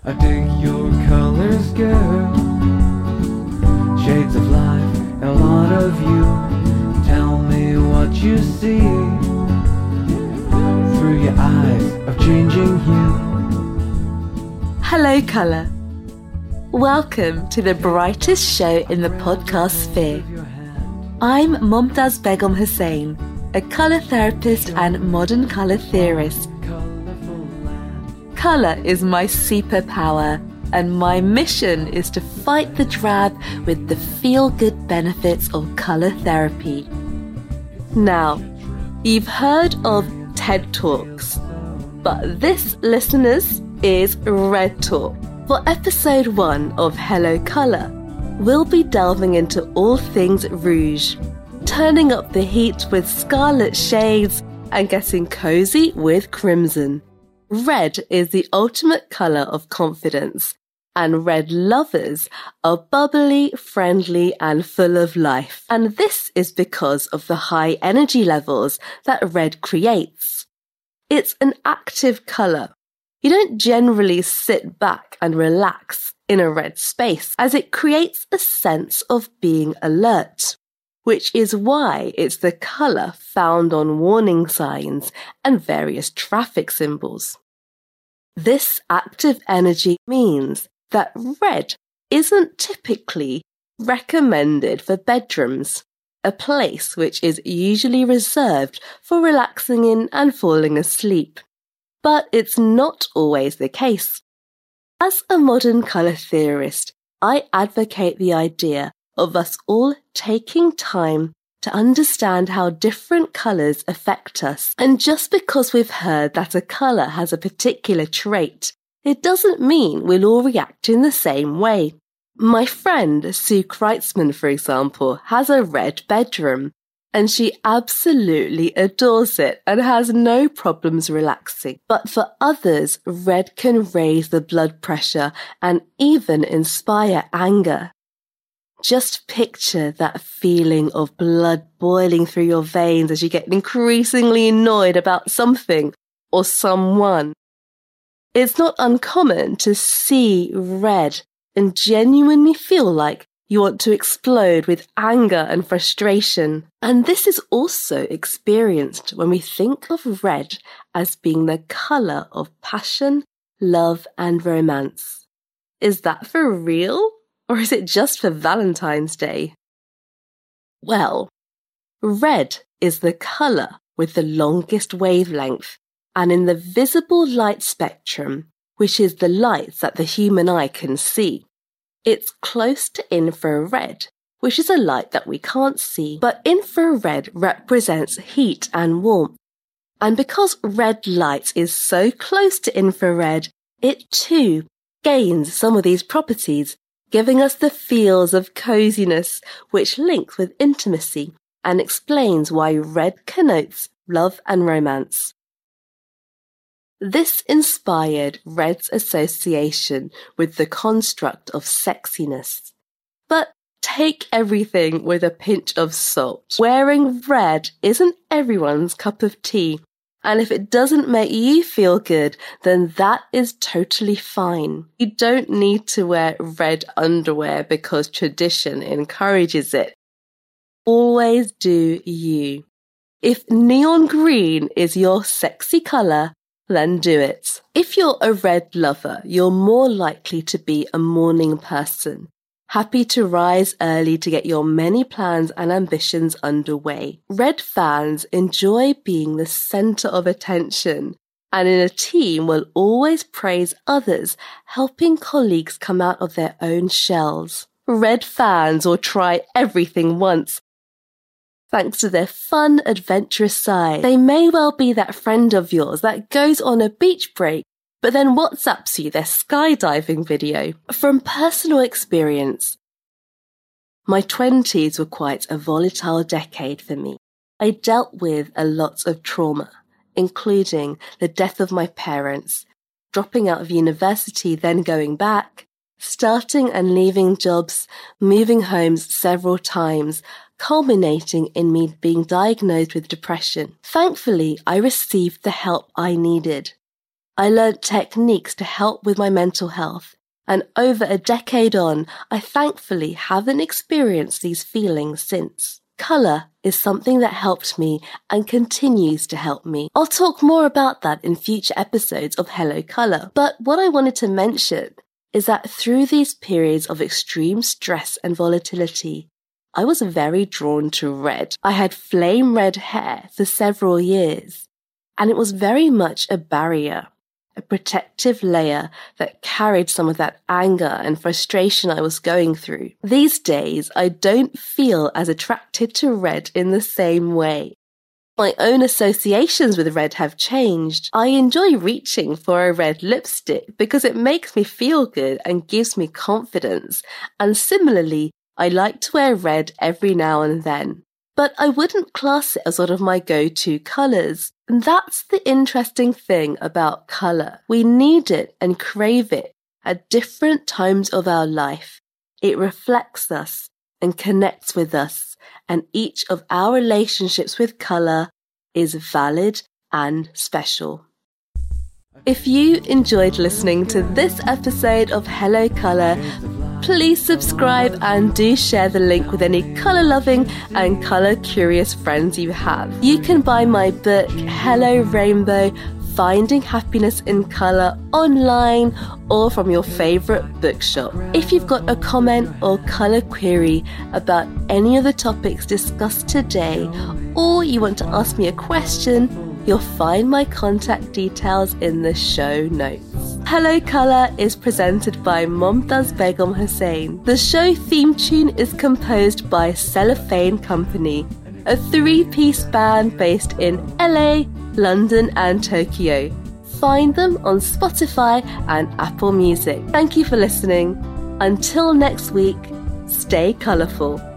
I dig your colors, girl. Shades of life, a lot of you. Tell me what you see through your eyes of changing hue. Hello, colour. Welcome to the brightest show in the podcast sphere. I'm Momtaz Begum Hussain, a colour therapist and modern colour theorist. Colour is my superpower, and my mission is to fight the drab with the feel-good benefits of colour therapy. Now, you've heard of TED Talks, but this, listeners, is Red Talk. For episode 1 of Hello Colour, we'll be delving into all things rouge, turning up the heat with scarlet shades and getting cozy with crimson. Red is the ultimate colour of confidence, and red lovers are bubbly, friendly and full of life. And this is because of the high energy levels that red creates. It's an active colour. You don't generally sit back and relax in a red space, as it creates a sense of being alert, which is why it's the colour found on warning signs and various traffic symbols. This active energy means that red isn't typically recommended for bedrooms, a place which is usually reserved for relaxing in and falling asleep. But it's not always the case. As a modern colour theorist, I advocate the idea of us all taking time to understand how different colours affect us. And just because we've heard that a colour has a particular trait, it doesn't mean we'll all react in the same way. My friend Sue Kreitzman, for example, has a red bedroom, and she absolutely adores it and has no problems relaxing. But for others, red can raise the blood pressure and even inspire anger. Just picture that feeling of blood boiling through your veins as you get increasingly annoyed about something or someone. It's not uncommon to see red and genuinely feel like you want to explode with anger and frustration. And this is also experienced when we think of red as being the colour of passion, love and romance. Is that for real? Or is it just for Valentine's Day? Well, red is the colour with the longest wavelength, and in the visible light spectrum, which is the lights that the human eye can see. It's close to infrared, which is a light that we can't see, but infrared represents heat and warmth. And because red light is so close to infrared, it too gains some of these properties, giving us the feels of coziness, which links with intimacy and explains why red connotes love and romance. This inspired red's association with the construct of sexiness. But take everything with a pinch of salt. Wearing red isn't everyone's cup of tea, and if it doesn't make you feel good, then that is totally fine. You don't need to wear red underwear because tradition encourages it. Always do you. If neon green is your sexy colour, then do it. If you're a red lover, you're more likely to be a morning person, happy to rise early to get your many plans and ambitions underway. Red fans enjoy being the centre of attention, and in a team will always praise others, helping colleagues come out of their own shells. Red fans will try everything once, thanks to their fun, adventurous side. They may well be that friend of yours that goes on a beach break, but then WhatsApps you their skydiving video. From personal experience, my 20s were quite a volatile decade for me. I dealt with a lot of trauma, including the death of my parents, dropping out of university, then going back, starting and leaving jobs, moving homes several times, culminating in me being diagnosed with depression. Thankfully, I received the help I needed. I learnt techniques to help with my mental health, and over a decade on, I thankfully haven't experienced these feelings since. Colour is something that helped me and continues to help me. I'll talk more about that in future episodes of Hello Colour, but what I wanted to mention is that through these periods of extreme stress and volatility, I was very drawn to red. I had flame red hair for several years, and it was very much a barrier, a protective layer that carried some of that anger and frustration I was going through. These days, I don't feel as attracted to red in the same way. My own associations with red have changed. I enjoy reaching for a red lipstick because it makes me feel good and gives me confidence. And similarly, I like to wear red every now and then. But I wouldn't class it as one of my go-to colours. And that's the interesting thing about colour. We need it and crave it at different times of our life. It reflects us and connects with us, and each of our relationships with colour is valid and special. If you enjoyed listening to this episode of Hello Colour, please subscribe and do share the link with any colour-loving and colour-curious friends you have. You can buy my book, Hello Rainbow, Finding Happiness in Colour, online or from your favourite bookshop. If you've got a comment or colour query about any of the topics discussed today, or you want to ask me a question, you'll find my contact details in the show notes. Hello Colour is presented by Momtaz Begum Hussain. The show theme tune is composed by Cellophane Company, a 3-piece band based in LA, London and Tokyo. Find them on Spotify and Apple Music. Thank you for listening. Until next week, stay colourful.